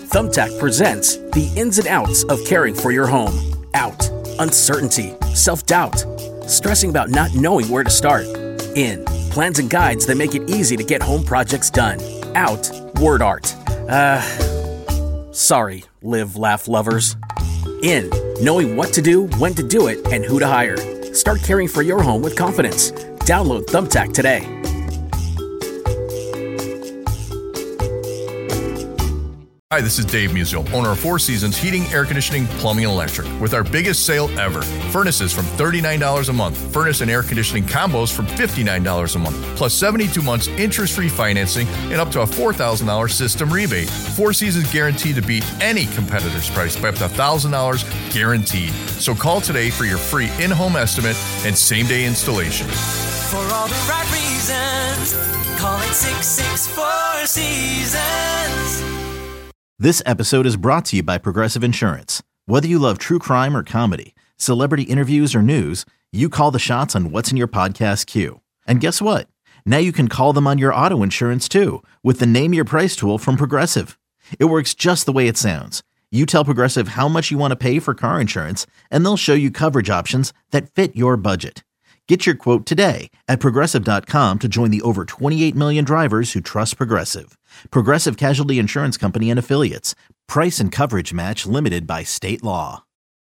Thumbtack presents the ins and outs of caring for your home. Out, uncertainty, self-doubt, stressing about not knowing where to start. In, plans and guides that make it easy to get home projects done. Out, word art. Sorry, live, laugh lovers. In, knowing what to do, when to do it, and who to hire. Start caring for your home with confidence. Download Thumbtack today. Hi, this is Dave Musial, owner of Four Seasons Heating, Air Conditioning, Plumbing, and Electric, with our biggest sale ever. Furnaces from $39 a month. Furnace and air conditioning combos from $59 a month. Plus 72 months interest-free financing and up to a $4,000 system rebate. Four Seasons guaranteed to beat any competitor's price by up to $1,000 guaranteed. So call today for your free in-home estimate and same-day installation. For all the right reasons, call it 664 Seasons. This episode is brought to you by Progressive Insurance. Whether you love true crime or comedy, celebrity interviews or news, you call the shots on what's in your podcast queue. And guess what? Now you can call them on your auto insurance too with the Name Your Price tool from Progressive. It works just the way it sounds. You tell Progressive how much you want to pay for car insurance, and they'll show you coverage options that fit your budget. Get your quote today at Progressive.com to join the over 28 million drivers who trust Progressive. Progressive Casualty Insurance Company and Affiliates. Price and coverage match limited by state law.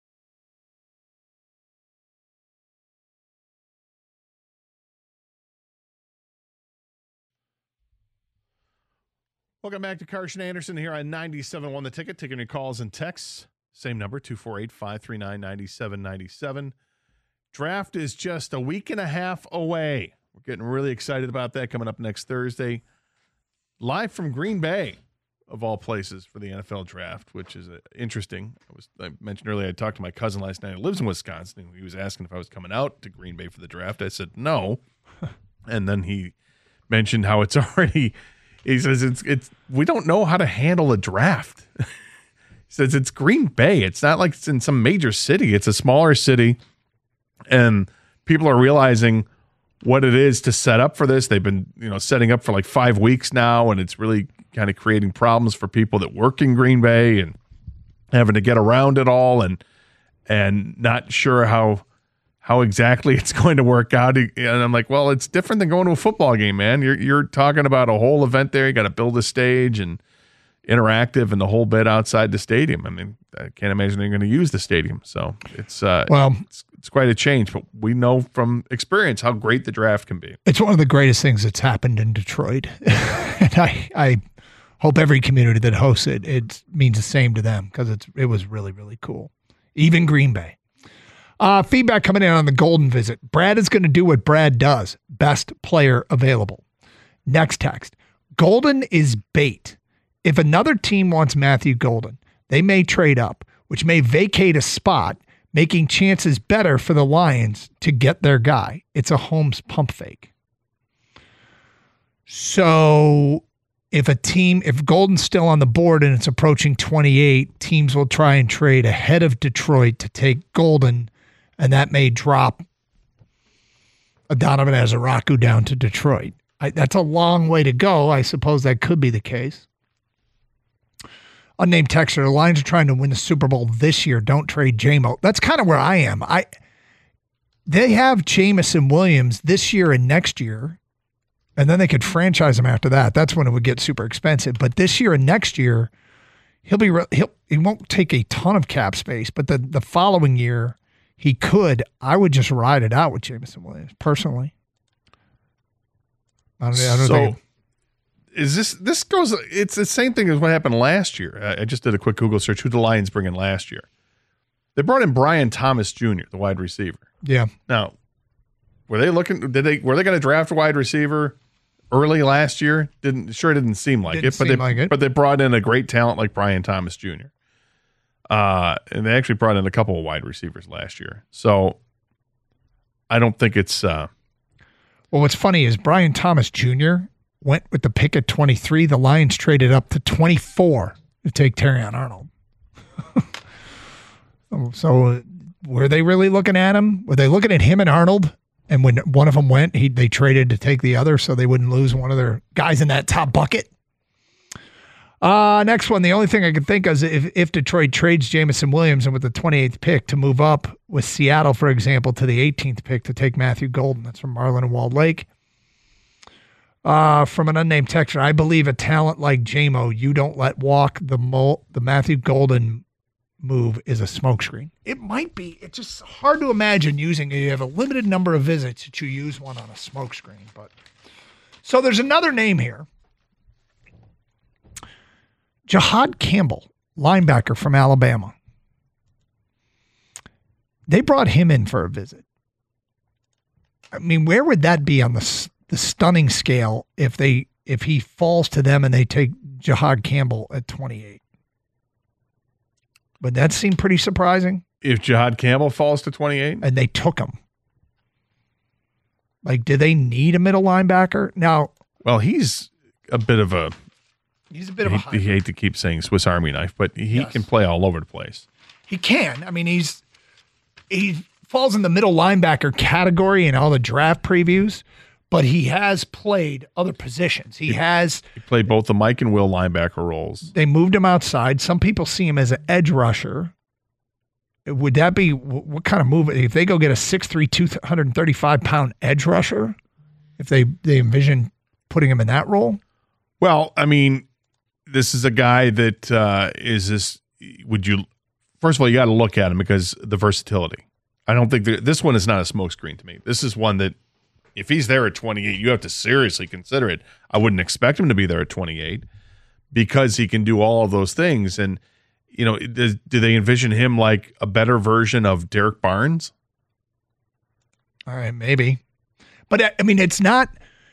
Welcome back to Carson Anderson here on 97.1 The Ticket. Taking your calls and texts. Same number, 248-539-9797. Draft is just a week and a half away. We're getting really excited about that coming up next Thursday. Live from Green Bay, of all places, for the NFL draft, which is interesting. I mentioned earlier I talked to my cousin last night who lives in Wisconsin, and he was asking if I was coming out to Green Bay for the draft. I said no. And then he mentioned how it's already, he says it's we don't know how to handle a draft. He says it's Green Bay. It's not like it's in some major city. It's a smaller city. And people are realizing what it is to set up for this. They've been, setting up for like 5 weeks now, and it's really kind of creating problems for people that work in Green Bay and having to get around it all and not sure how exactly it's going to work out. And I'm like, well, it's different than going to a football game, man. You're talking about a whole event there. You got to build a stage and interactive and the whole bit outside the stadium. I mean, I can't imagine they're going to use the stadium. So it's quite a change, but we know from experience how great the draft can be. It's one of the greatest things that's happened in Detroit. And I hope every community that hosts it means the same to them, because it was really, really cool. Even Green Bay. Feedback coming in on the Golden visit. Brad is going to do what Brad does. Best player available. Next text. Golden is bait. If another team wants Matthew Golden, they may trade up, which may vacate a spot, making chances better for the Lions to get their guy. It's a Holmes pump fake. So if Golden's still on the board and it's approaching 28, teams will try and trade ahead of Detroit to take Golden, and that may drop Donovan Azaraku down to Detroit. That's a long way to go. I suppose that could be the case. Unnamed texter, the Lions are trying to win the Super Bowl this year. Don't trade J-Mo. That's kind of where I am. They have Jamison Williams this year and next year, and then they could franchise him after that. That's when it would get super expensive. But this year and next year, he won't take a ton of cap space, but the following year he could. I would just ride it out with Jamison Williams personally. I don't think. Is this goes? It's the same thing as what happened last year. I just did a quick Google search. Who did the Lions bring in last year? They brought in Brian Thomas Jr., the wide receiver. Yeah. Now, were they looking? Were they going to draft a wide receiver early last year? Didn't seem like it. But they brought in a great talent like Brian Thomas Jr. And they actually brought in a couple of wide receivers last year. So I don't think it's. Well, what's funny is Brian Thomas Jr. went with the pick at 23. The Lions traded up to 24 to take Terrion Arnold. So were they really looking at him? Were they looking at him and Arnold? And when one of them went, they traded to take the other so they wouldn't lose one of their guys in that top bucket. Next one, the only thing I can think of is if Detroit trades Jamison Williams and with the 28th pick to move up with Seattle, for example, to the 18th pick to take Matthew Golden. That's from Marlon and Walled Lake. From an unnamed texter, I believe a talent like JMO, you don't let walk. The Matthew Golden move is a smokescreen. It might be. It's just hard to imagine using it. You have a limited number of visits that you use one on a smokescreen. But so there's another name here. Jihad Campbell, linebacker from Alabama. They brought him in for a visit. I mean, where would that be on the stunning scale if he falls to them and they take Jihad Campbell at 28? Would that seem pretty surprising? If Jihad Campbell falls to 28? And they took him. Like, do they need a middle linebacker? Now, well, he's a bit of a... He's a bit of a hybrid. I hate to keep saying Swiss Army knife, but he can play all over the place. He can. I mean, he falls in the middle linebacker category in all the draft previews, but he has played other positions. He played both the Mike and Will linebacker roles. They moved him outside. Some people see him as an edge rusher. Would that be what kind of move? If they go get a 6'3", 235-pound edge rusher, if they envision putting him in that role? Well, I mean, this is a guy that is this. First of all, you got to look at him because the versatility. I don't think this one is not a smokescreen to me. This is one that if he's there at 28, you have to seriously consider it. I wouldn't expect him to be there at 28 because he can do all of those things. And, you know, do they envision him like a better version of Derek Barnes? All right, maybe. But, I mean, it's not.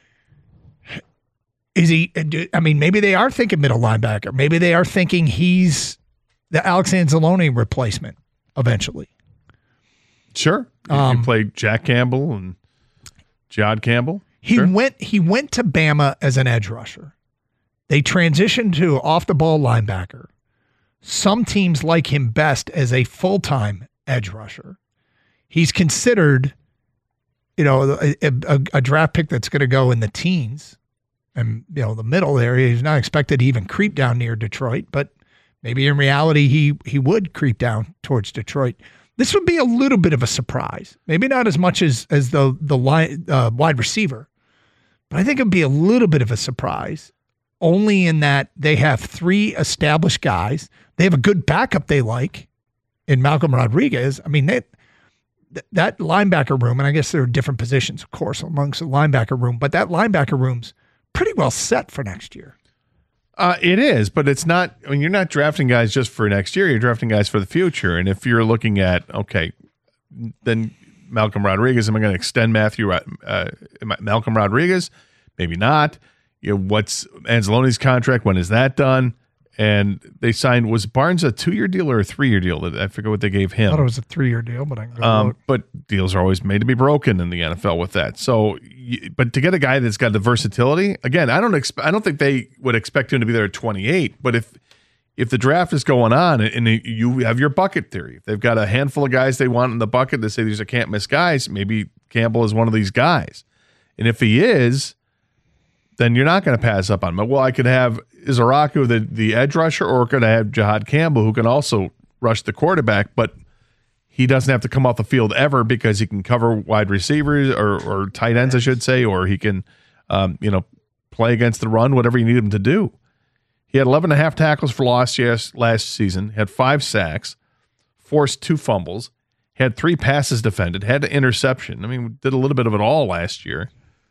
Is he? I mean, maybe they are thinking middle linebacker. Maybe they are thinking he's the Alex Anzalone replacement eventually. Sure. You play Jack Campbell and Jihad Campbell. He went to Bama as an edge rusher. They transitioned to off the ball linebacker. Some teams like him best as a full-time edge rusher. He's considered, you know, a draft pick that's going to go in the teens. And, you know, the middle area, he's not expected to even creep down near Detroit, but maybe in reality he would creep down towards Detroit. This would be a little bit of a surprise. Maybe not as much as the wide receiver, but I think it would be a little bit of a surprise, only in that they have 3 established guys. They have a good backup they like in Malcolm Rodriguez. I mean, that linebacker room, and I guess there are different positions, of course, amongst the linebacker room, but that linebacker room's pretty well set for next year. It is, but it's not. I mean, you're not drafting guys just for next year. You're drafting guys for the future. And if you're looking at, okay, then Malcolm Rodriguez, am I going to extend Malcolm Rodriguez? Maybe not. You know, what's Anzalone's contract? When is that done? And they signed, was Barnes a 2-year deal or a 3-year deal? I forget what they gave him. I thought it was a 3-year deal, but I can go look. But deals are always made to be broken in the NFL with that. So, but to get a guy that's got the versatility, again, I don't think they would expect him to be there at 28. But if the draft is going on and you have your bucket theory, if they've got a handful of guys they want in the bucket that say these are can't miss guys, maybe Campbell is one of these guys. And if he is, then you're not going to pass up on him. Well, I could have Izaraku, the edge rusher, or could I have Jihad Campbell, who can also rush the quarterback, but he doesn't have to come off the field ever because he can cover wide receivers or tight ends, I should say, or he can, play against the run, whatever you need him to do. He had 11.5 tackles for loss last season, had 5 sacks, forced 2 fumbles, had 3 passes defended, had an interception. I mean, did a little bit of it all last year.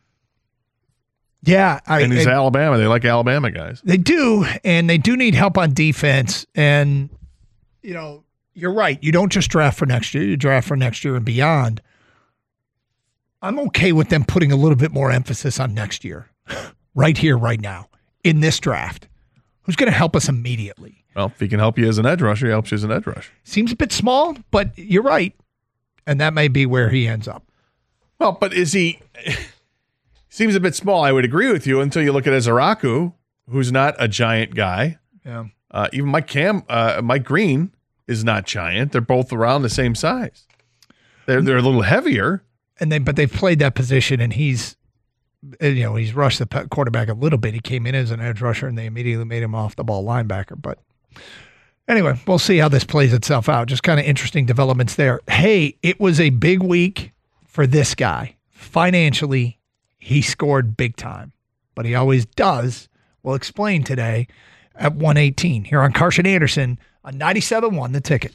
Yeah. And he's Alabama. They like Alabama guys. They do, and they do need help on defense. And, you know, you're right. You don't just draft for next year. You draft for next year and beyond. I'm okay with them putting a little bit more emphasis on next year, right here, right now, in this draft. Who's going to help us immediately? Well, if he can help you as an edge rusher, he helps you as an edge rusher. Seems a bit small, but you're right. And that may be where he ends up. Well, but is he... Seems a bit small. I would agree with you until you look at Izaraku, who's not a giant guy. Yeah. Even Mike Green is not giant. They're both around the same size. They're a little heavier. But they've played that position, and he's he's rushed the quarterback a little bit. He came in as an edge rusher, and they immediately made him off the ball linebacker. But anyway, we'll see how this plays itself out. Just kind of interesting developments there. Hey, it was a big week for this guy. Financially, he scored big time, but he always does. We'll explain today at 1:18 here on Carson Anderson on 97.1 The Ticket.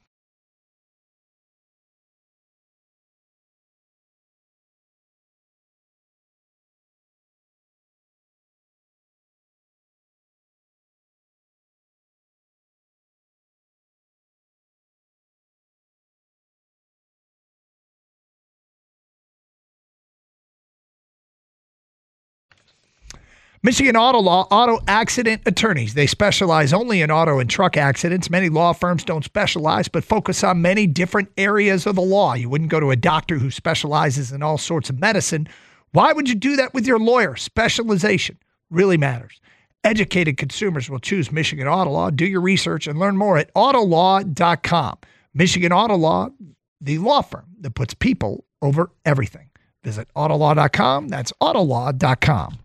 Michigan Auto Law, auto accident attorneys. They specialize only in auto and truck accidents. Many law firms don't specialize, but focus on many different areas of the law. You wouldn't go to a doctor who specializes in all sorts of medicine. Why would you do that with your lawyer? Specialization really matters. Educated consumers will choose Michigan Auto Law. Do your research and learn more at autolaw.com. Michigan Auto Law, the law firm that puts people over everything. Visit autolaw.com. That's autolaw.com.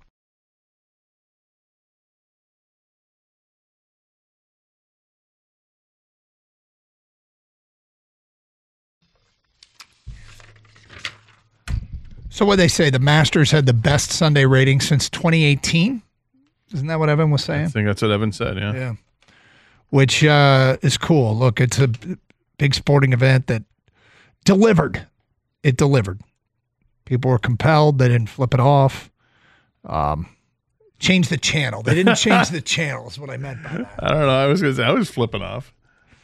So what they say, the Masters had the best Sunday rating since 2018? Isn't that what Evan was saying? I think that's what Evan said, yeah. Yeah. Which is cool. Look, it's a big sporting event that delivered. It delivered. People were compelled. They didn't flip it off. Change the channel. They didn't change the channel is what I meant by that. I don't know. I was going to say, I was flipping off.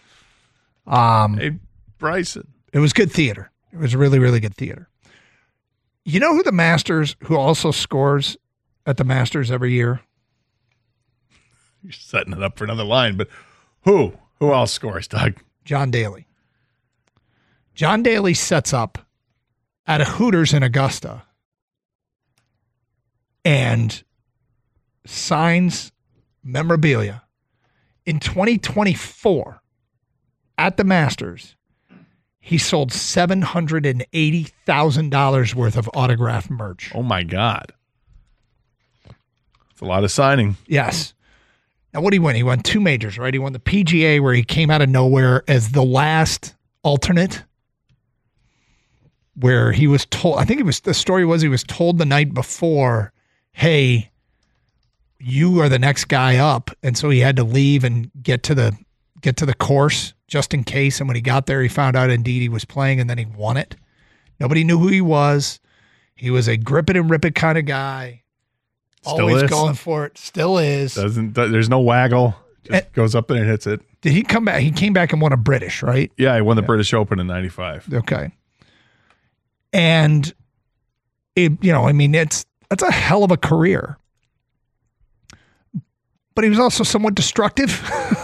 Hey, Bryson. It was good theater. It was really, really good theater. You know who the Masters, who also scores at the Masters every year? You're setting it up for another line, but who? Who else scores, Doug? John Daly. John Daly sets up at a Hooters in Augusta and signs memorabilia. In 2024, at the Masters, he sold $780,000 worth of autographed merch. Oh, my God. It's a lot of signing. Yes. Now, what did he win? He won 2 majors, right? He won the PGA, where he came out of nowhere as the last alternate, where he was told, I think the story was he was told the night before, hey, you are the next guy up. And so he had to leave and get to the course just in case. And when he got there, he found out indeed he was playing, and then he won it. Nobody knew who he was. He was a grip it and rip it kind of guy. Still always is. Going for it. Still is. There's no waggle. Just goes up there and hits it. Did he come back? He came back and won a British, right? Yeah, he won the British Open in 95. Okay. And that's a hell of a career. But he was also somewhat destructive.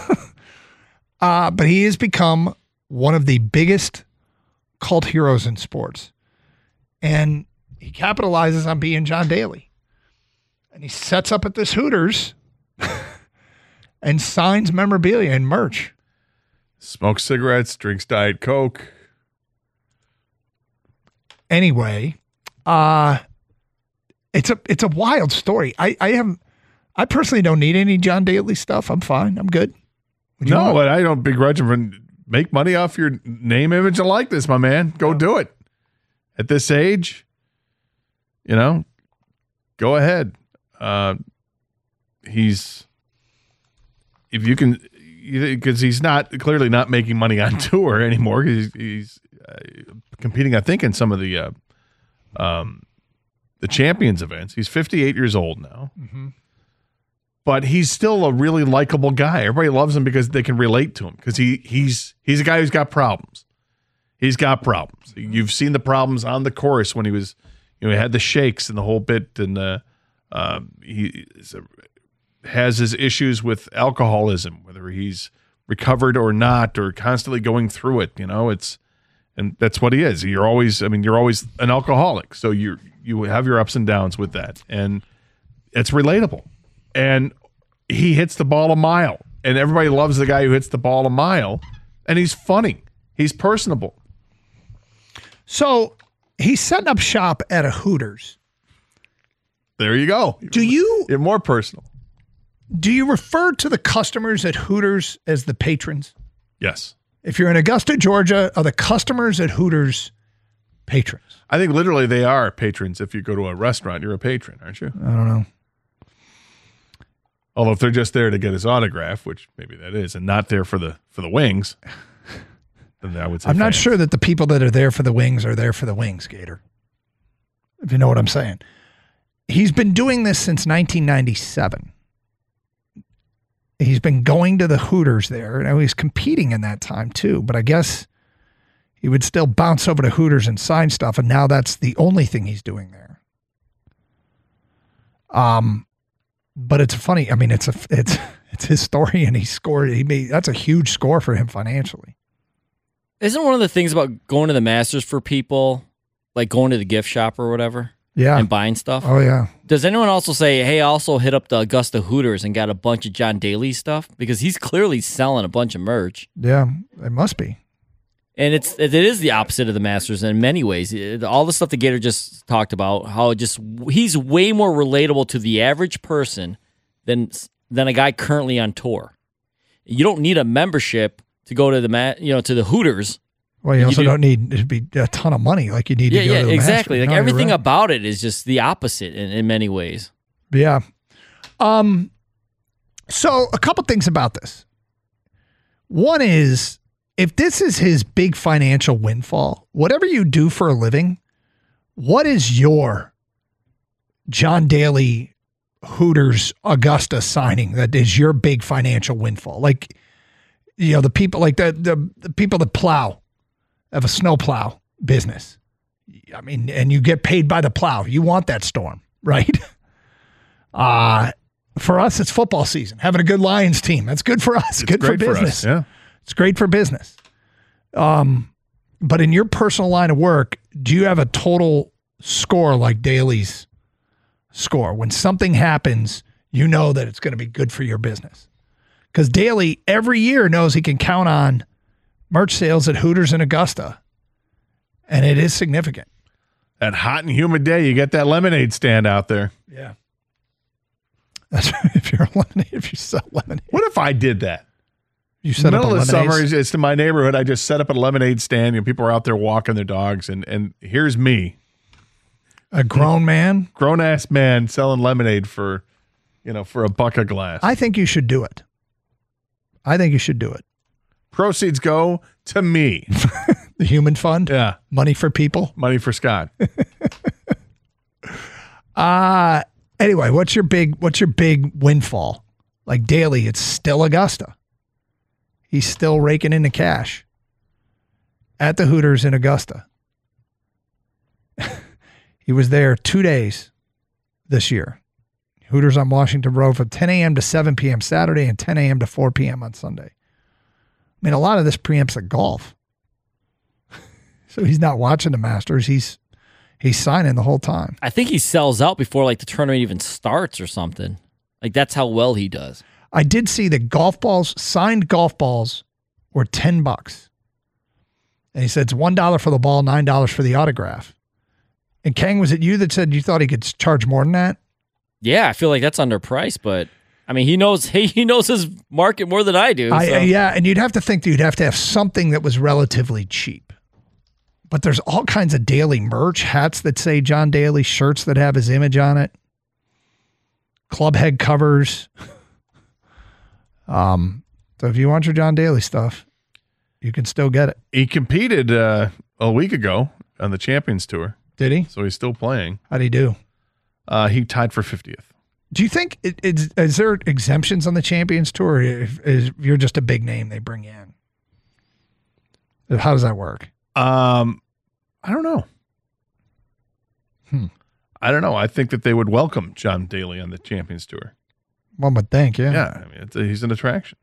But he has become one of the biggest cult heroes in sports. And he capitalizes on being John Daly. And he sets up at this Hooters and signs memorabilia and merch. Smokes cigarettes, drinks Diet Coke. Anyway, it's a wild story. I personally don't need any John Daly stuff. I'm fine. I'm good. No, but I don't begrudge him for make money off your name, image, and likeness, my man. Go do it. At this age, go ahead. Because he's clearly not making money on tour anymore. He's competing, I think, in some of the Champions events. He's 58 years old now. Mm-hmm. But he's still a really likable guy. Everybody loves him because they can relate to him. Because he's a guy who's got problems. He's got problems. You've seen the problems on the course when he was, he had the shakes and the whole bit, and he has his issues with alcoholism, whether he's recovered or not, or constantly going through it. And that's what he is. You're always an alcoholic, so you have your ups and downs with that, and it's relatable. And he hits the ball a mile, and everybody loves the guy who hits the ball a mile, and he's funny. He's personable. So he's setting up shop at a Hooters. There you go. Do you You're more personal. do you refer to the customers at Hooters as the patrons? Yes. If you're in Augusta, Georgia, are the customers at Hooters patrons? I think literally they are patrons. If you go to a restaurant, you're a patron, aren't you? I don't know. Although if they're just there to get his autograph, which maybe that is, and not there for the wings, then I would say I'm not fans. sure that the people that are there for the wings are there for the wings, Gator. If you know what I'm saying. He's been doing this since 1997. He's been going to the Hooters there. Now he's competing in that time too, but I guess he would still bounce over to Hooters and sign stuff, and now that's the only thing he's doing there. But it's funny. I mean, it's his story, and he scored. That's a huge score for him financially. Isn't one of the things about going to the Masters for people, like going to the gift shop or whatever, Yeah. and buying stuff? Oh yeah. Does anyone also say, hey, I also hit up the Augusta Hooters and got a bunch of John Daly stuff? Because he's clearly selling a bunch of merch. Yeah. It must be. And it is the opposite of the Masters in many ways. All the stuff that Gator just talked about, how he's way more relatable to the average person than a guy currently on tour. You don't need a membership to go to to the Hooters. Well, you also don't need to be a ton of money like you need to go to the exactly. Masters. Like No, everything you're right. about it is just the opposite in many ways. Yeah. So a couple things about this. One is, if this is his big financial windfall, whatever you do for a living, what is your John Daly Hooters Augusta signing that is your big financial windfall? Like, the people like the people that plow, have a snow plow business. I mean, and you get paid by the plow. You want that storm, right? For us, it's football season. Having a good Lions team, that's good for us. It's good for great business. us, yeah. It's great for business. But in your personal line of work, do you have a total score like Daly's score? When something happens, you know that it's going to be good for your business. Because Daly every year knows he can count on merch sales at Hooters in Augusta. And it is significant. That hot and humid day, you get that lemonade stand out there. Yeah. That's if you sell lemonade. What if I did that? You set up a Middle of lemonade. summer, it's in my neighborhood. I just set up a lemonade stand. People are out there walking their dogs, and here's me, A grown man. grown ass man, selling lemonade for a buck a glass. I think you should do it. Proceeds go to me. The Human Fund. Yeah, Money for people. money for Scott. Anyway, what's your big windfall? Like Daly, it's still Augusta. He's still raking in the cash at the Hooters in Augusta. He was there 2 days this year. Hooters on Washington Road from 10 a.m. to 7 p.m. Saturday and 10 a.m. to 4 p.m. on Sunday. I mean, a lot of this preempts at golf. So he's not watching the Masters. He's signing the whole time. I think he sells out before the tournament even starts or something. Like that's how well he does. I did see that signed golf balls were $10. And he said it's $1 for the ball, $9 for the autograph. And Kang, was it you that said you thought he could charge more than that? Yeah, I feel like that's underpriced, but I mean, he knows his market more than I do. So. Yeah, and you'd have to think that you'd have to have something that was relatively cheap. But there's all kinds of Daly merch, hats that say John Daly, shirts that have his image on it, club head covers. So if you want your John Daly stuff, you can still get it. He competed a week ago on the Champions Tour, Did he? so he's still playing. How'd he do? He tied for 50th. Do you think is there exemptions on the Champions Tour? Or if you're just a big name they bring in? How does that work? I don't know. I don't know. I think that they would welcome John Daly on the Champions Tour. One would think, yeah. Yeah, I mean, he's an attraction.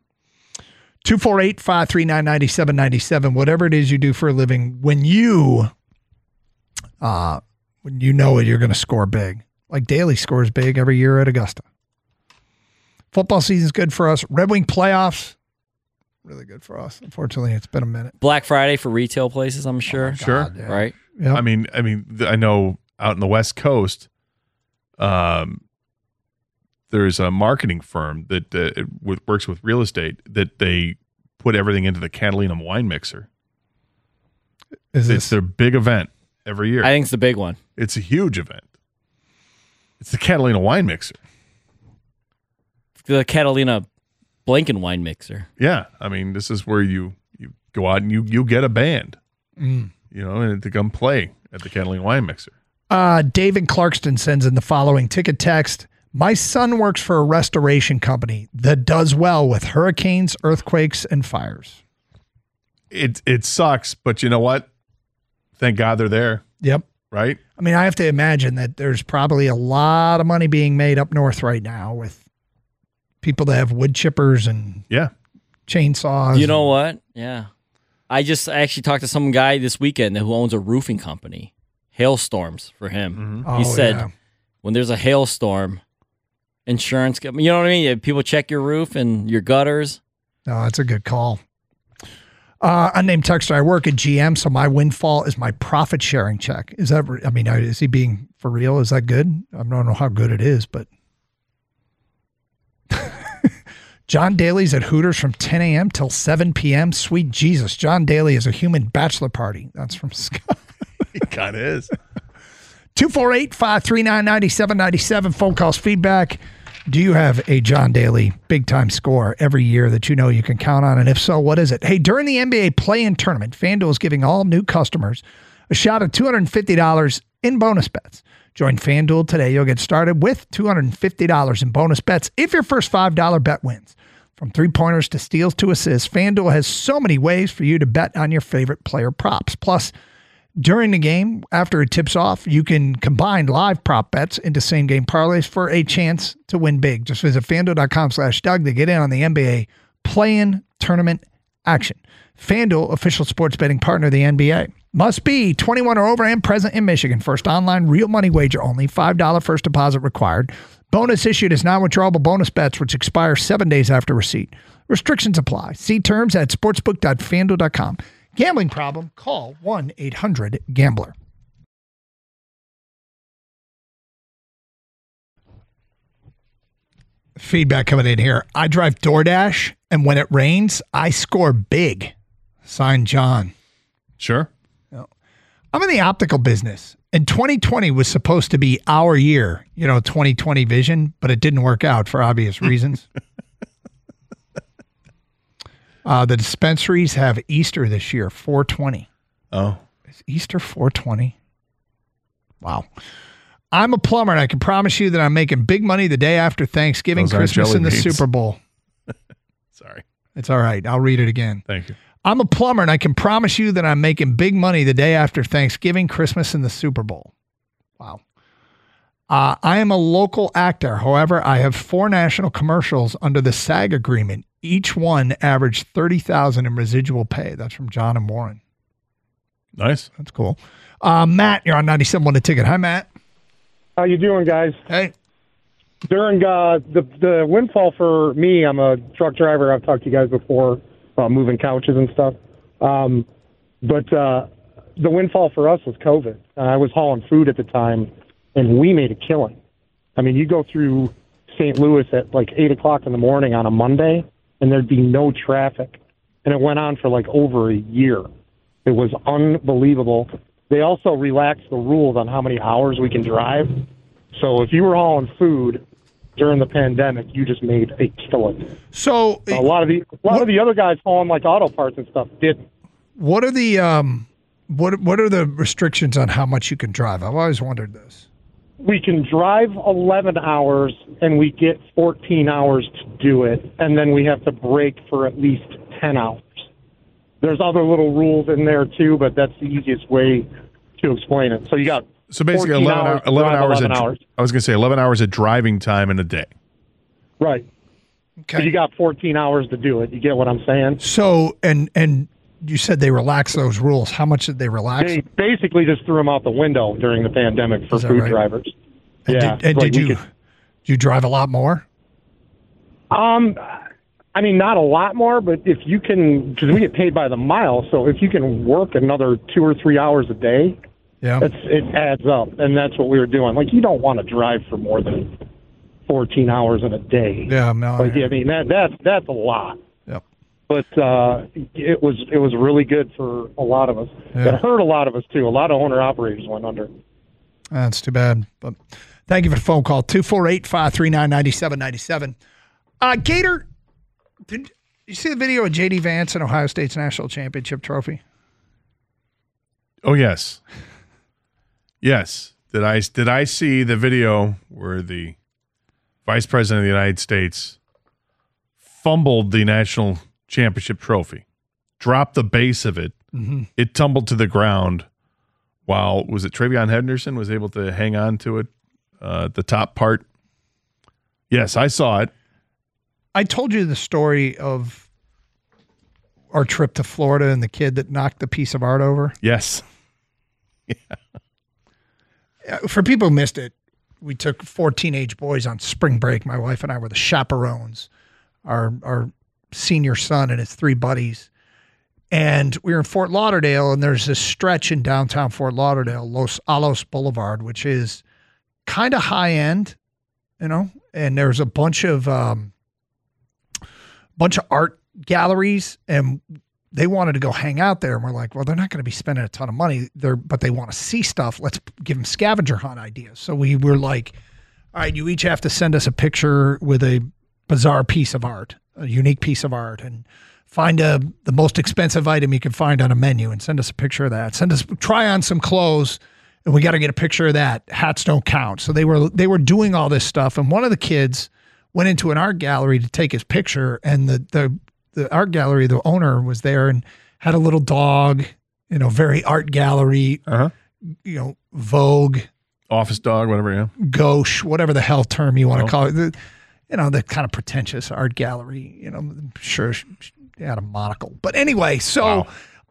248-539-9797, whatever it is you do for a living, when you know it, you're going to score big. Like Daly scores big every year at Augusta. Football season's good for us. Red Wing playoffs, really good for us. Unfortunately, it's been a minute. Black Friday for retail places, I'm sure. Sure. Yeah. Right? Yep. I mean, I know out in the West Coast, there's a marketing firm that works with real estate that they put everything into the Catalina wine mixer. It's their big event every year. I think it's the big one. It's a huge event. It's the Catalina wine mixer. The Catalina Blanken wine mixer. Yeah. I mean, this is where you go out and you get a band, and to come play at the Catalina wine mixer. David Clarkston sends in the following ticket text. My son works for a restoration company that does well with hurricanes, earthquakes, and fires. It sucks, but you know what? Thank God they're there. Yep. Right? I mean, I have to imagine that there's probably a lot of money being made up north right now with people that have wood chippers and chainsaws. You know what? Yeah. I actually talked to some guy this weekend who owns a roofing company. Hailstorms for him. Mm-hmm. He said when there's a hailstorm, insurance, you know what I mean? People check your roof and your gutters. Oh, that's a good call. Unnamed texter, I work at GM, so my windfall is my profit sharing check. Is that, I mean, is he being for real? Is that good? I don't know how good it is, but. John Daly's at Hooters from 10 a.m. till 7 p.m. Sweet Jesus. John Daly is a human bachelor party. That's from Scott. He kind of is. 248-539-9797. Phone calls, feedback. Do you have a John Daly big-time score every year that you know you can count on? And if so, what is it? Hey, during the NBA play-in tournament, FanDuel is giving all new customers a shot at $250 in bonus bets. Join FanDuel today. You'll get started with $250 in bonus bets if your first $5 bet wins. From three-pointers to steals to assists, FanDuel has so many ways for you to bet on your favorite player props. Plus, during the game, after it tips off, you can combine live prop bets into same-game parlays for a chance to win big. Just visit FanDuel.com/Doug to get in on the NBA play-in tournament action. FanDuel, official sports betting partner of the NBA. Must be 21 or over and present in Michigan. First online real money wager only. $5 first deposit required. Bonus issued as non-withdrawable bonus bets, which expire 7 days after receipt. Restrictions apply. See terms at sportsbook.fanduel.com. Gambling problem? Call 1-800-GAMBLER. Feedback coming in here. I drive DoorDash, and when it rains, I score big. Signed, John. Sure. I'm in the optical business, and 2020 was supposed to be our year, 2020 vision, but it didn't work out for obvious reasons. The dispensaries have Easter this year, 4/20. Oh. Is Easter 4/20? Wow. I'm a plumber, and I can promise you that I'm making big money the day after Thanksgiving, Christmas, and the Super Bowl. Sorry. It's all right. I'll read it again. Thank you. I'm a plumber, and I can promise you that I'm making big money the day after Thanksgiving, Christmas, and the Super Bowl. Wow. I am a local actor. However, I have 4 national commercials under the SAG agreement. Each one averaged $30,000 in residual pay. That's from John and Warren. Nice. That's cool. Matt, you're on 97.1 The Ticket. Hi, Matt. How you doing, guys? Hey. During the windfall for me, I'm a truck driver. I've talked to you guys before about moving couches and stuff. But the windfall for us was COVID. I was hauling food at the time, and we made a killing. I mean, you go through St. Louis at like 8 o'clock in the morning on a Monday, and there'd be no traffic. And it went on for like over a year. It was unbelievable. They also relaxed the rules on how many hours we can drive. So if you were hauling food during the pandemic, you just made a killing. So a lot of the other guys hauling like auto parts and stuff didn't. What are the what are the restrictions on how much you can drive? I've always wondered this. We can drive 11 hours, and we get 14 hours to do it, and then we have to break for at least 10 hours. There's other little rules in there, too, but that's the easiest way to explain it. So you got basically 11 hours. 11 hours. I was going to say 11 hours of driving time in a day. Right. Okay. So you got 14 hours to do it. You get what I'm saying? So, and you said they relaxed those rules. How much did they relax? They basically just threw them out the window during the pandemic for food drivers. And did you drive a lot more? I mean, not a lot more, but if you can, because we get paid by the mile, so if you can work another 2 or 3 hours a day, It adds up, and that's what we were doing. Like, you don't want to drive for more than 14 hours in a day. Yeah, no. Like, I mean, that's a lot. Yep. But it was really good for a lot of us. Yeah. It hurt a lot of us, too. A lot of owner-operators went under. That's too bad. But thank you for the phone call. 248-539-9797. Gator, did you see the video of J.D. Vance and Ohio State's national championship trophy? Oh, yes. Yes. Did I see the video where the Vice President of the United States fumbled the national championship trophy, dropped the base of it, it tumbled to the ground while, was it Travion Henderson was able to hang on to it, the top part? Yes, I saw it. I told you the story of our trip to Florida and the kid that knocked the piece of art over. Yes. For people who missed it, we took 4 teenage boys on spring break. My wife and I were the chaperones, our senior son and his 3 buddies. And we were in Fort Lauderdale, and there's this stretch in downtown Fort Lauderdale, Los Alos Boulevard, which is kind of high end, and there's a bunch of art galleries, and they wanted to go hang out there. And we're like, well, they're not going to be spending a ton of money there, but they want to see stuff. Let's give them scavenger hunt ideas. So we were like, all right, you each have to send us a picture with a bizarre piece of art, a unique piece of art, and find the most expensive item you can find on a menu and send us a picture of that. Try on some clothes, and we got to get a picture of that. Hats don't count. So they were doing all this stuff. And one of the kids went into an art gallery to take his picture, and the art gallery, the owner was there and had a little dog, very art gallery, Vogue, office dog, whatever, yeah. Gauche, whatever the hell term you want to call it. The kind of pretentious art gallery, I'm sure she had a monocle. But anyway, so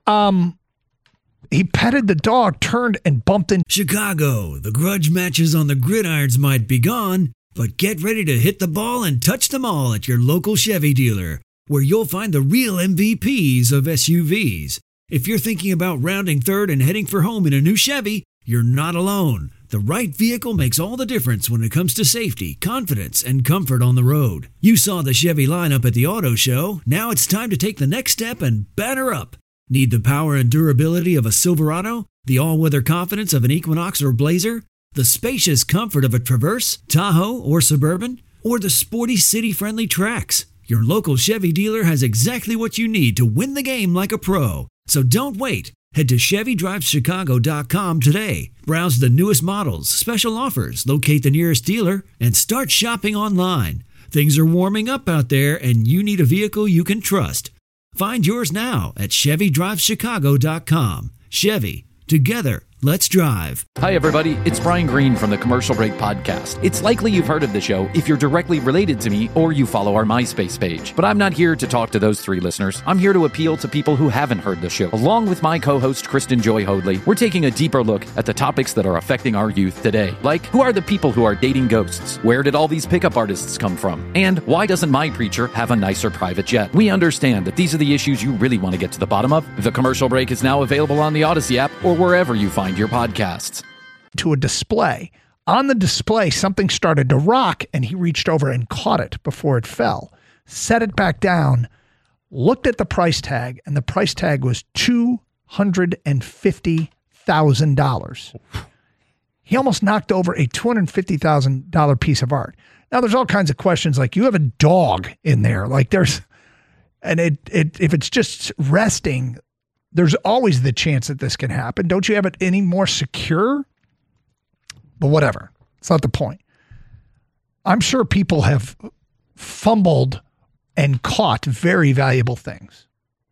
he petted the dog, turned and bumped in. Chicago, the grudge matches on the gridirons might be gone, but get ready to hit the ball and touch them all at your local Chevy dealer, where you'll find the real MVPs of SUVs. If you're thinking about rounding third and heading for home in a new Chevy, you're not alone. The right vehicle makes all the difference when it comes to safety, confidence, and comfort on the road. You saw the Chevy lineup at the auto show. Now it's time to take the next step and batter up. Need the power and durability of a Silverado? The all-weather confidence of an Equinox or Blazer? The spacious comfort of a Traverse, Tahoe, or Suburban? Or the sporty city-friendly Trax? Your local Chevy dealer has exactly what you need to win the game like a pro. So don't wait. Head to ChevyDrivesChicago.com today. Browse the newest models, special offers, locate the nearest dealer, and start shopping online. Things are warming up out there, and you need a vehicle you can trust. Find yours now at ChevyDrivesChicago.com. Chevy. Together, let's drive. Hi, everybody. It's Brian Green from the Commercial Break Podcast. It's likely you've heard of the show if you're directly related to me or you follow our MySpace page. But I'm not here to talk to those 3 listeners. I'm here to appeal to people who haven't heard the show. Along with my co-host, Kristen Joy Hoadley, we're taking a deeper look at the topics that are affecting our youth today. Like, who are the people who are dating ghosts? Where did all these pickup artists come from? And why doesn't my preacher have a nicer private jet? We understand that these are the issues you really want to get to the bottom of. The Commercial Break is now available on the Odyssey app or wherever you find your podcasts. To a display. On the display, something started to rock, and he reached over and caught it before it fell, set it back down, looked at the price tag, and the price tag was $250,000. He almost knocked over a $250,000 piece of art. Now, there's all kinds of questions, like, you have a dog in there. Like, if it's just resting, there's always the chance that this can happen. Don't you have it any more secure? But whatever. It's not the point. I'm sure people have fumbled and caught very valuable things.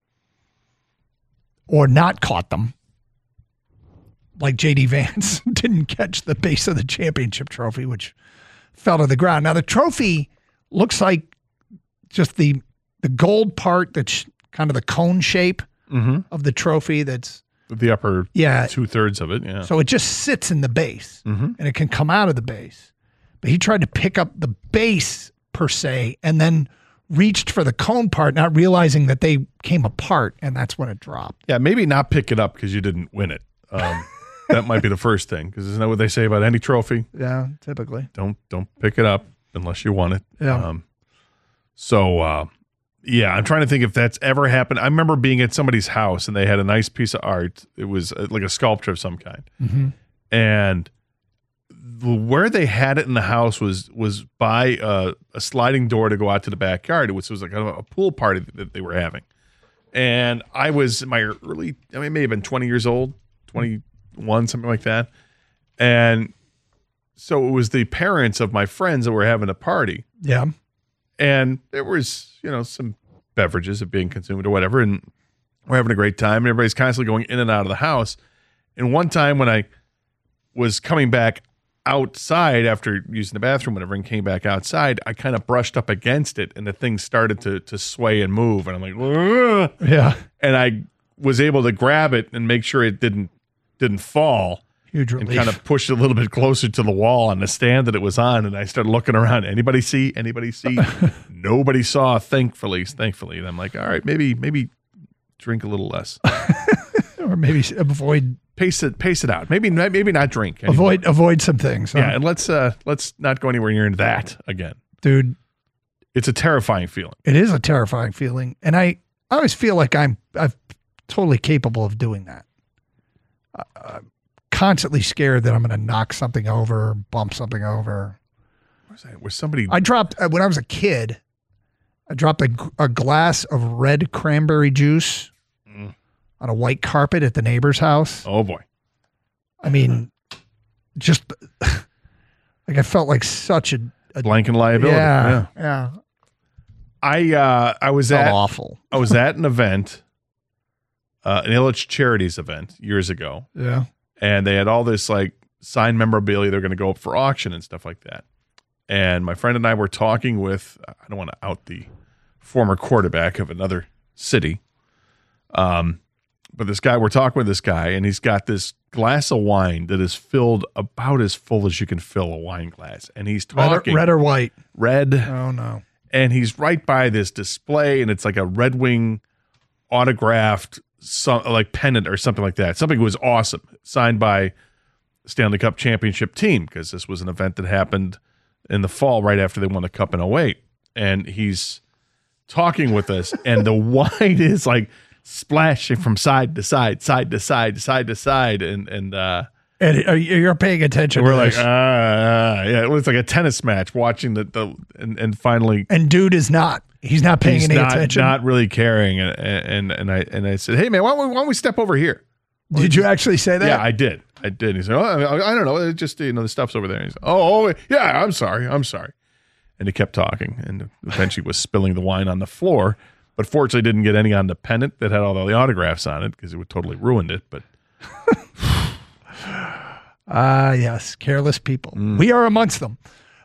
Or not caught them. Like J.D. Vance didn't catch the base of the championship trophy, which fell to the ground. Now, the trophy looks like just the gold part that's kind of the cone shape of the trophy, that's the upper 2/3 of it. Yeah. So it just sits in the base and it can come out of the base. But he tried to pick up the base per se and then reached for the cone part, not realizing that they came apart, and that's when it dropped. Yeah, maybe not pick it up because you didn't win it. That might be the first thing, because isn't that what they say about any trophy? Yeah, typically. Don't pick it up unless you want it. Yeah. Yeah, I'm trying to think if that's ever happened. I remember being at somebody's house and they had a nice piece of art. It was like a sculpture of some kind. Mm-hmm. And where they had it in the house was by a sliding door to go out to the backyard, which was like a pool party that they were having. And I was in my early, it may have been 20 years old, 21, something like that. And so it was the parents of my friends that were having a party. Yeah. And there was, some beverages that being consumed or whatever. And we're having a great time. And everybody's constantly going in and out of the house. And one time when I was coming back outside after using the bathroom, whatever, and came back outside, I kind of brushed up against it and the thing started to sway and move. And I'm like, ugh. Yeah. And I was able to grab it and make sure it didn't fall. Huge relief. And kind of pushed it a little bit closer to the wall on the stand that it was on. And I started looking around. Anybody see? Nobody saw, thankfully. And I'm like, all right, maybe drink a little less. Or maybe avoid. Pace it out. Maybe not drink anymore. Avoid some things. Huh? Yeah, and let's not go anywhere near that again. Dude. It's a terrifying feeling. It is a terrifying feeling. And I always feel like I'm totally capable of doing that. I'm constantly scared that I'm going to knock something over, bump something over. Was somebody? I dropped, when I was a kid, I dropped a glass of red cranberry juice on a white carpet at the neighbor's house. Oh, boy. I mean, just like I felt like such a blanket liability. Yeah. I was at awful. I was at an event, an Illich Charities event years ago. Yeah. And they had all this like signed memorabilia. They're going to go up for auction and stuff like that. And my friend and I were talking with, I don't want to out the former quarterback of another city. But we're talking with this guy, and he's got this glass of wine that is filled about as full as you can fill a wine glass. And he's talking. Red or white? Red. Oh, no. And he's right by this display, and it's like a Red Wing autographed pennant or something like that. Something was awesome, signed by Stanley Cup championship team, because this was an event that happened in the fall right after they won the Cup in 2008. And he's talking with us, and the wine is like splashing from side to side, and you're paying attention. We're like, yeah, it was like a tennis match watching and finally. And dude is not. He's not paying any attention. Not really caring. And I said, hey man, why don't we step over here? Did you actually say that? Yeah, I did. He said, oh, I don't know. It's just the stuff's over there. And he said, oh yeah, I'm sorry. And he kept talking, and eventually was spilling the wine on the floor. But fortunately, didn't get any on the pennant that had all the autographs on it, because it would totally ruined it. But yes, careless people. We are amongst them.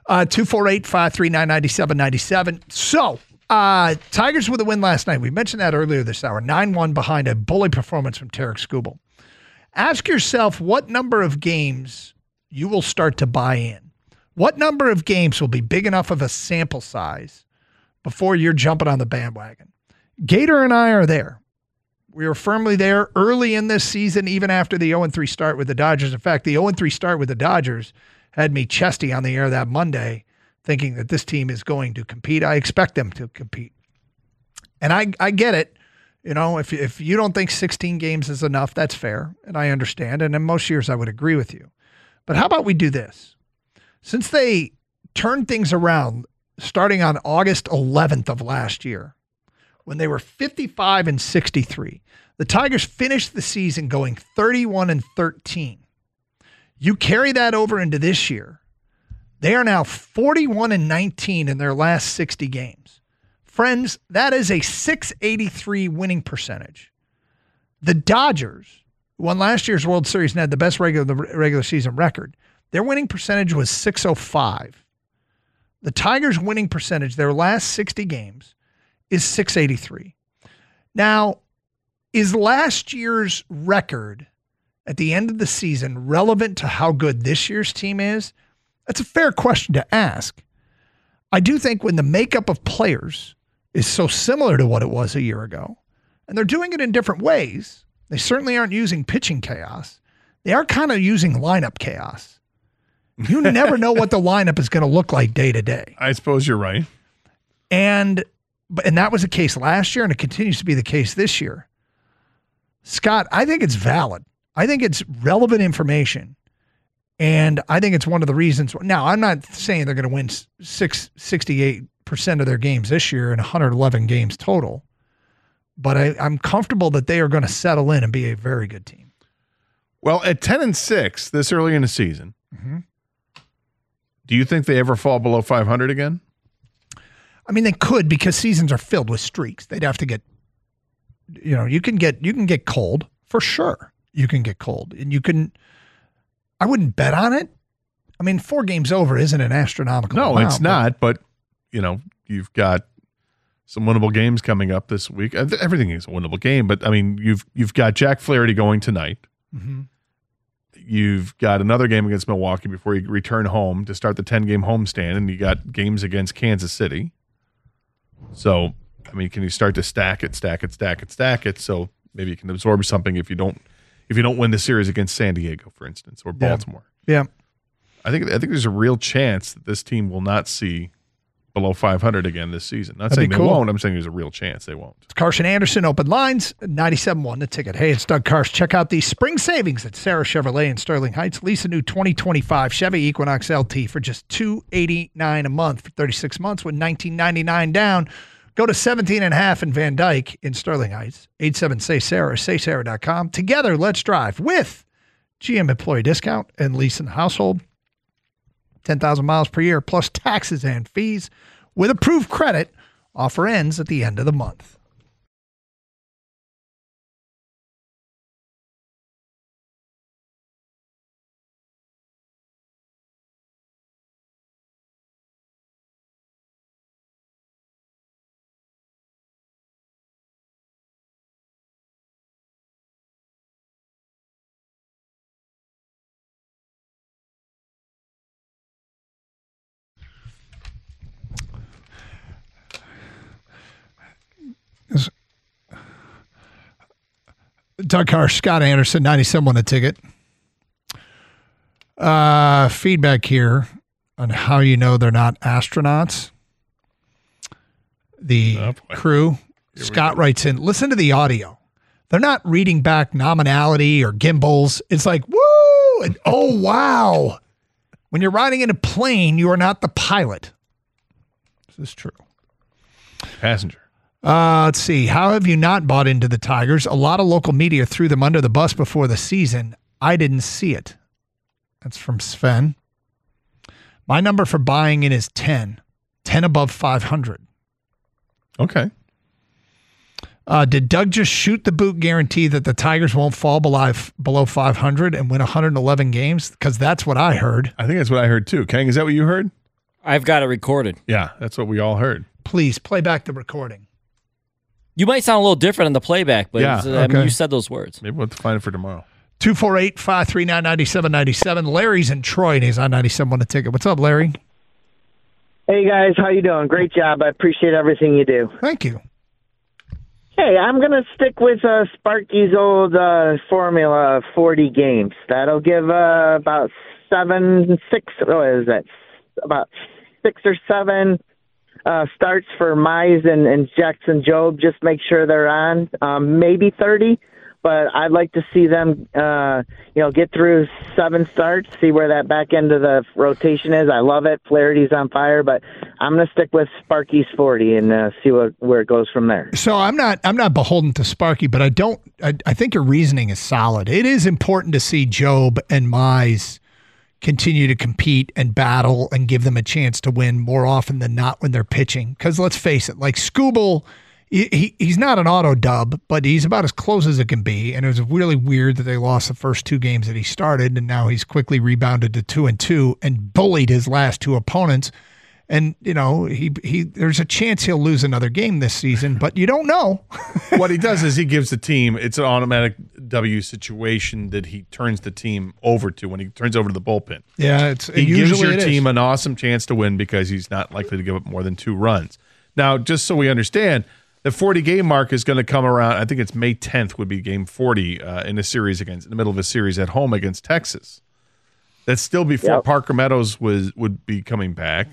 248-539-9797. So, Tigers with a win last night. We mentioned that earlier this hour. 9-1 behind a bully performance from Tarek Skubal. Ask yourself what number of games you will start to buy in. What number of games will be big enough of a sample size before you're jumping on the bandwagon? Gator and I are there. We were firmly there early in this season, even after the 0-3 start with the Dodgers. In fact, the 0-3 start with the Dodgers had me chesty on the air that Monday, thinking that this team is going to compete. I expect them to compete. And I get it. If you don't think 16 games is enough, that's fair. And I understand. And in most years, I would agree with you. But how about we do this? Since they turned things around starting on August 11th of last year, when they were 55-63, the Tigers finished the season going 31-13. You carry that over into this year. They are now 41-19 in their last 60 games. Friends, that is a .683 winning percentage. The Dodgers, who won last year's World Series and had the best regular season record, their winning percentage was .605. The Tigers' winning percentage, their last 60 games, is .683. Now, is last year's record at the end of the season relevant to how good this year's team is? That's a fair question to ask. I do think when the makeup of players is so similar to what it was a year ago, and they're doing it in different ways, they certainly aren't using pitching chaos. they are kind of using lineup chaos. You never know what the lineup is going to look like day to day. I suppose you're right. And that was the case last year, and it continues to be the case this year. Scott, I think it's valid. I think it's relevant information. And I think it's one of the reasons. Now, I'm not saying they're going to win 68% of their games this year and 111 games total. But I'm comfortable that they are going to settle in and be a very good team. Well, at 10-6 this early in the season, do you think they ever fall below 500 again? I mean, they could, because seasons are filled with streaks. They'd have to get, you can get cold for sure. You can get cold, and I wouldn't bet on it. I mean, 4 games over isn't an astronomical amount. No, it's not. But you've got some winnable games coming up this week. Everything is a winnable game, but I mean, you've got Jack Flaherty going tonight. Mm-hmm. You've got another game against Milwaukee before you return home to start the 10-game homestand, and you got games against Kansas City. So, I mean, can you start to stack it? So maybe you can absorb something if you don't win the series against San Diego, for instance, or Baltimore. Yeah. I think there's a real chance that this team will not see below 500 again this season. Not saying they won't. I'm saying there's a real chance they won't. It's Carson Anderson, Open Lines, 97.1 The Ticket. Hey, it's Doug Karsch. Check out the spring savings at Sarah Chevrolet in Sterling Heights. Lease a new 2025 Chevy Equinox LT for just $289 a month for 36 months with $19.99 down. Go to 17.5 in Van Dyke in Sterling Heights. 87-SAY-SARAH, saysarah.com. Together, let's drive with GM employee discount and lease in the household. 10,000 miles per year plus taxes and fees with approved credit. Offer ends at the end of the month. Doug Karsch, Scott Anderson, 97.1 The Ticket. Feedback here on how you know they're not astronauts. The crew, Scott writes in, listen to the audio. They're not reading back nominality or gimbals. It's like, woo, and oh, wow. When you're riding in a plane, you are not the pilot. This is true. Passenger. Let's see. How have you not bought into the Tigers? A lot of local media threw them under the bus before the season. I didn't see it. That's from Sven. My number for buying in is 10. 10 above 500. Okay. Did Doug just shoot the boot guarantee that the Tigers won't fall below 500 and win 111 games? Because that's what I heard. I think that's what I heard too. Kang, is that what you heard? I've got it recorded. Yeah, that's what we all heard. Please play back the recording. You might sound a little different in the playback, but yeah, I mean, you said those words. Maybe we'll have to find it for tomorrow. 248-539-9797. Larry's in Troy, and he's on 97.1 The Ticket. What's up, Larry? Hey, guys. How you doing? Great job. I appreciate everything you do. Thank you. Hey, I'm going to stick with Sparky's old formula of 40 games. That'll give about 6 or 7 starts for Mize and Jackson Jobe. Just make sure they're on. Maybe 30, but I'd like to see them, get through 7 starts, see where that back end of the rotation is. I love it. Flaherty's on fire, but I'm going to stick with Sparky's 40 and see where it goes from there. So I'm not beholden to Sparky, but I think your reasoning is solid. It is important to see Jobe and Mize continue to compete and battle and give them a chance to win more often than not when they're pitching. Because let's face it, like Skubal, he's not an auto dub, but he's about as close as it can be. And it was really weird that they lost the first 2 games that he started, and now he's quickly rebounded to 2-2 and bullied his last 2 opponents. And, he there's a chance he'll lose another game this season, but you don't know. What he does is he gives the team, it's an automatic W situation that he turns the team over to when he turns over to the bullpen. Yeah, he gives your team an awesome chance to win because he's not likely to give up more than 2 runs. Now, just so we understand, The 40-game mark is going to come around. I think it's May 10th would be game 40 in the middle of a series at home against Texas. That's still before Parker Meadows would be coming back.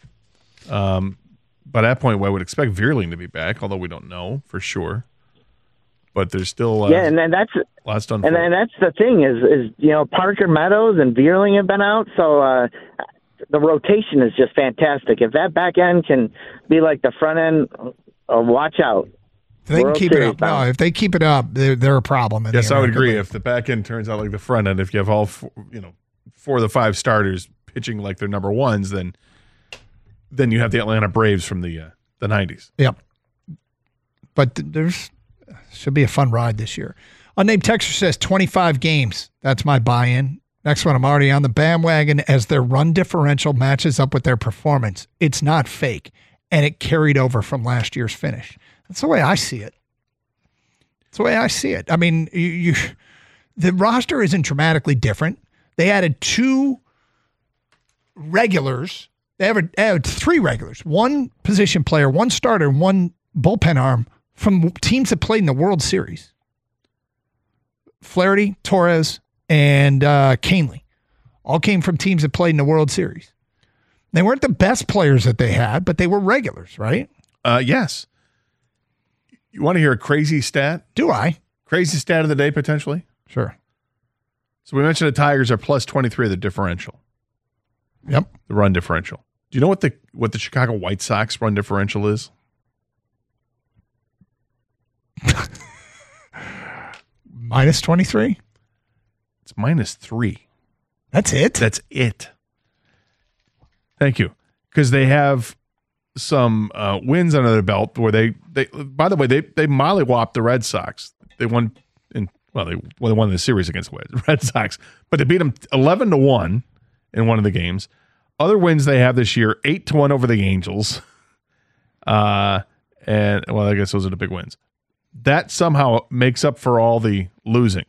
By that point, I would expect Vierling to be back, although we don't know for sure. But there's still and then that's lots done. And then that's the thing is Parker Meadows and Vierling have been out, so the rotation is just fantastic. If that back end can be like the front end, watch out. If they can keep it up. No, if they keep it up, they're a problem. Yes, I would agree. If the back end turns out like the front end, if you have all 4 of the 5 starters pitching like they're number ones, then you have the Atlanta Braves from the 90s. Yep. But there's should be a fun ride this year. Unnamed Texter says 25 games. That's my buy-in. Next one, I'm already on the bandwagon as their run differential matches up with their performance. It's not fake, and it carried over from last year's finish. That's the way I see it. That's the way I see it. I mean, the roster isn't dramatically different. They added 2 regulars. They added 3 regulars, 1 position player, 1 starter, 1 bullpen arm from teams that played in the World Series. Flaherty, Torres, and Canely all came from teams that played in the World Series. They weren't the best players that they had, but they were regulars, right? Yes. You want to hear a crazy stat? Do I? Crazy stat of the day, potentially? Sure. So we mentioned the Tigers are plus 23 of the differential. Yep. The run differential. Do you know what the Chicago White Sox run differential is? Minus 23? It's minus 3. That's it? That's it. Thank you. Because they have some wins under their belt where they by the way, they mollywopped the Red Sox. They won they won the series against the Red Sox, but they beat them 11-1 in one of the games. Other wins they have this year, 8-1 over the Angels. I guess those are the big wins. That somehow makes up for all the losing.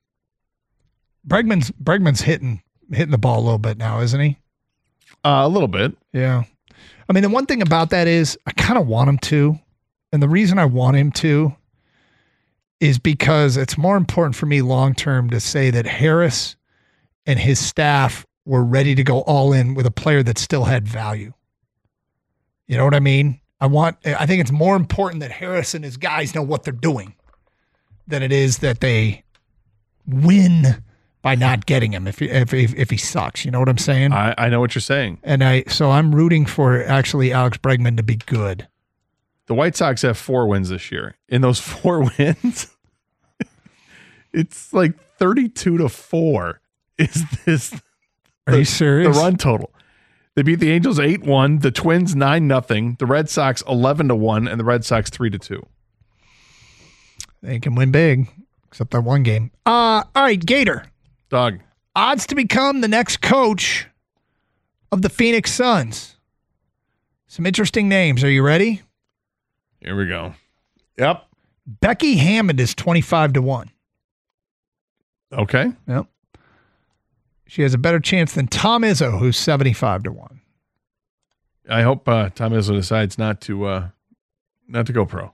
Bregman's hitting the ball a little bit now, isn't he? A little bit. Yeah. I mean, the one thing about that is I kind of want him to. And the reason I want him to is because it's more important for me long-term to say that Harris and his staff were ready to go all in with a player that still had value. You know what I mean? I think it's more important that Harris and his guys know what they're doing than it is that they win by not getting him if he sucks. You know what I'm saying? I know what you're saying. And so I'm rooting for actually Alex Bregman to be good. The White Sox have 4 wins this year. In those 4 wins, it's like 32-4 is this. Are you serious? The run total. They beat the Angels 8-1, the Twins 9-0, the Red Sox 11-1, and the Red Sox 3-2. They can win big, except that one game. All right, Gator. Doug. Odds to become the next coach of the Phoenix Suns. Some interesting names. Are you ready? Here we go. Yep. Becky Hammond is 25-1. Okay. Yep. She has a better chance than Tom Izzo, who's 75-1. I hope Tom Izzo decides not to go pro.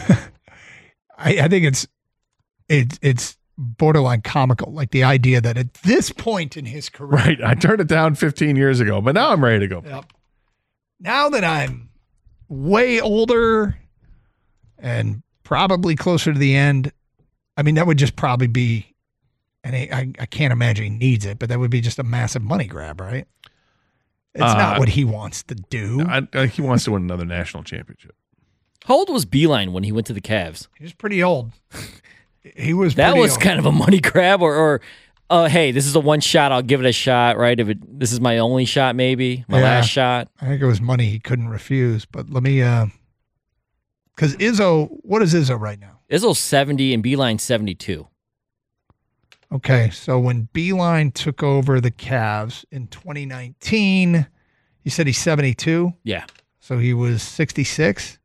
I think it's borderline comical, like the idea that at this point in his career, right? I turned it down 15 years ago, but now I'm ready to go. Yep. Now that I'm way older and probably closer to the end, I mean, that would just probably be. And I can't imagine he needs it, but that would be just a massive money grab, right? It's not what he wants to do. He wants to win another national championship. How old was Beeline when he went to the Cavs? He was pretty old. That was kind of a money grab, or hey, this is a one shot. I'll give it a shot, right? This is my only shot, maybe my last shot. I think it was money he couldn't refuse. But let me, because Izzo, what is Izzo right now? Izzo's 70 and Beeline 72. Okay, so when Beeline took over the Cavs in 2019, you said he's 72? Yeah. So he was 66-ish,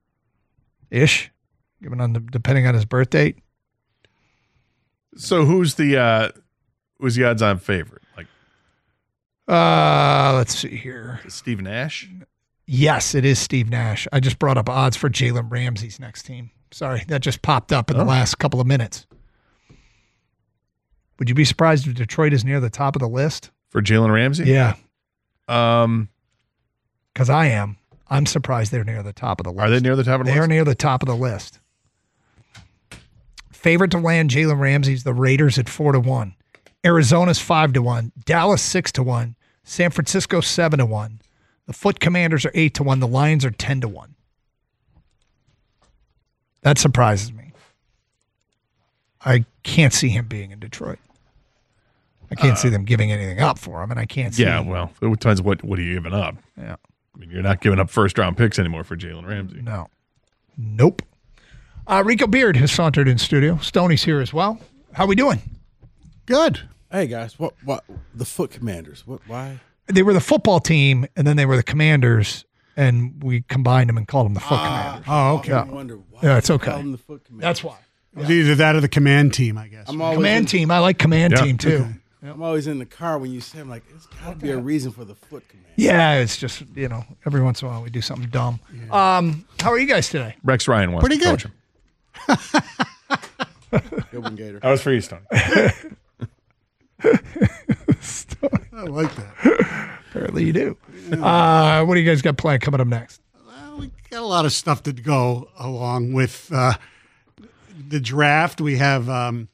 depending on his birth date. So who's the odds-on favorite? Like, let's see here. Steve Nash? Yes, it is Steve Nash. I just brought up odds for Jalen Ramsey's next team. Sorry, that just popped up in the last couple of minutes. Would you be surprised if Detroit is near the top of the list? For Jalen Ramsey? Yeah. Because I am. I'm surprised they're near the top of the list. Are they near the top of the list? They're near the top of the list. Favorite to land Jalen Ramsey's the Raiders at 4-1. Arizona's 5-1. Dallas 6-1. San Francisco 7-1. The Foot Commanders are 8-1. The Lions are 10-1. That surprises me. I can't see him being in Detroit. I can't see them giving anything up for him, and I can't see. Yeah, well, it depends what are you giving up. Yeah. I mean, you're not giving up first-round picks anymore for Jalen Ramsey. No. Nope. Rico Beard has sauntered in studio. Stoney's here as well. How we doing? Good. Hey, guys. What the Foot Commanders? Why? They were the football team, and then they were the Commanders, and we combined them and called them the Foot Commanders. Oh, okay. Yeah, I wonder why it's they okay. call them the Foot Commanders. That's why. It's either that or the command team, I guess. Command team. I like command team, too. Okay. I'm always in the car when you say, I'm like, there's got to be a reason for the Foot Commanders. Yeah, it's just, every once in a while we do something dumb. Yeah. How are you guys today? Rex Ryan wants Pretty to good. coach him. Good one, Gator. That was for you, Stone. I like that. Apparently you do. What do you guys got planned coming up next? Well, we got a lot of stuff to go along with the draft. We have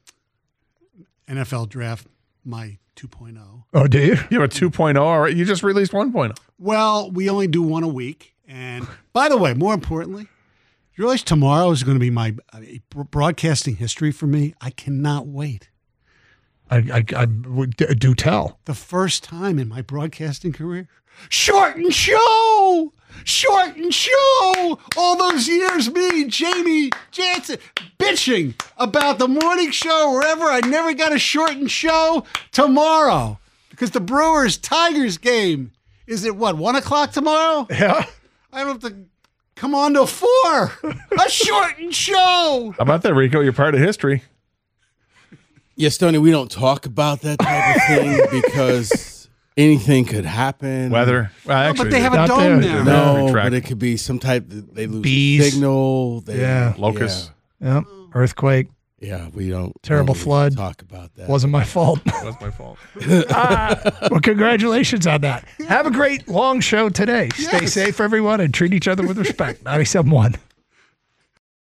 NFL draft, my 2.0. Oh, do you? You have a 2.0 already? You just released 1.0. Well, we only do one a week. And by the way, more importantly, you realize tomorrow is going to be my broadcasting history for me? I cannot wait. I do tell. The first time in my broadcasting career. Short and show! Short and show! All those years, me, Jamie Jansen, bitching about the morning show wherever. I never got a short and show tomorrow. Because the Brewers-Tigers game is at what, 1 o'clock tomorrow? Yeah. I don't have to come on to 4. A short and show! How about that, Rico? You're part of history. Yes, Tony, we don't talk about that type of thing because anything could happen. Weather. Well, actually, but they have a dome now. No, but it could be some type, they lose Bees. signal. Locusts. Yep. Earthquake. Yeah, we don't. Terrible flood. Talk about that. Wasn't my fault. That was my fault. Well, congratulations on that. Have a great long show today. Stay safe, everyone, and treat each other with respect. 97.1.